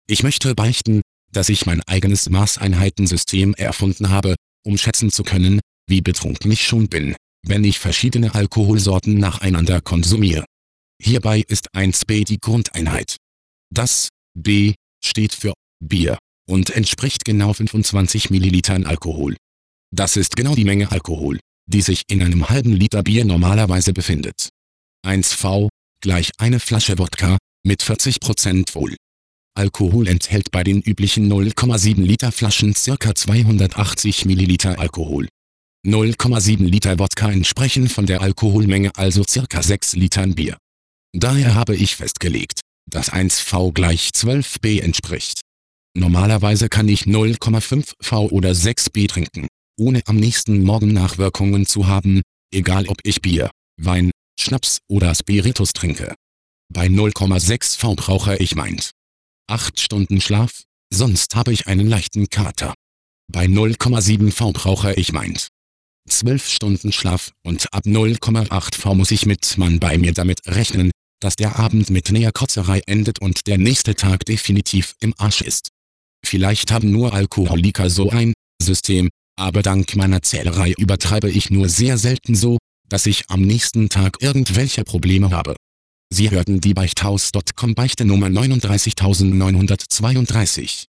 Ich möchte beichten, dass ich mein eigenes Maßeinheitensystem erfunden habe, um schätzen zu können, wie betrunken ich schon bin, wenn ich verschiedene Alkoholsorten nacheinander konsumiere. Hierbei ist 1b die Grundeinheit. Das B steht für Bier und entspricht genau 25 Millilitern Alkohol. Das ist genau die Menge Alkohol, die sich in einem halben Liter Bier normalerweise befindet. 1V gleich eine Flasche Wodka mit 40% Wohl. Alkohol enthält bei den üblichen 0,7 Liter Flaschen ca. 280 Milliliter Alkohol. 0,7 Liter Wodka entsprechen von der Alkoholmenge also ca. 6 Litern Bier. Daher habe ich festgelegt, dass 1V gleich 12B entspricht. Normalerweise kann ich 0,5V oder 6B trinken, ohne am nächsten Morgen Nachwirkungen zu haben, egal ob ich Bier, Wein, Schnaps oder Spiritus trinke. Bei 0,6V brauche ich meint 8 Stunden Schlaf, sonst habe ich einen leichten Kater. Bei 0,7V brauche ich meint 12 Stunden Schlaf und ab 0,8V muss ich mit Mann bei mir damit rechnen, dass der Abend mit Näherkotzerei endet und der nächste Tag definitiv im Arsch ist. Vielleicht haben nur Alkoholiker so ein System, aber dank meiner Zählerei übertreibe ich nur sehr selten so, dass ich am nächsten Tag irgendwelche Probleme habe. Sie hörten die Beichthaus.com Beichte Nummer 39932.